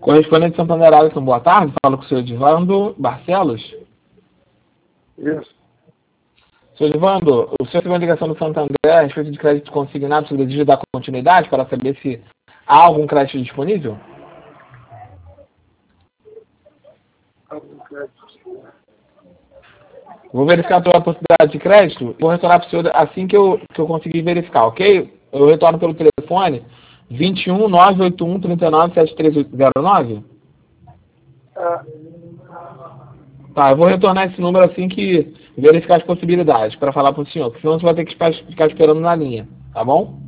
Correspondente Santander Alisson, boa tarde. Falo com o senhor Edivando Barcelos. Isso. Senhor Edivando, o senhor teve uma ligação do Santander a respeito de crédito consignado sobre o desejo da continuidade para saber se há algum crédito disponível? Vou verificar a tua possibilidade de crédito e vou retornar para o senhor assim que eu conseguir verificar, ok? Eu retorno pelo telefone 21 981 39 7309. Tá, eu vou retornar esse número assim que verificar as possibilidades para falar para o senhor, porque senão você vai ter que ficar esperando na linha, tá bom?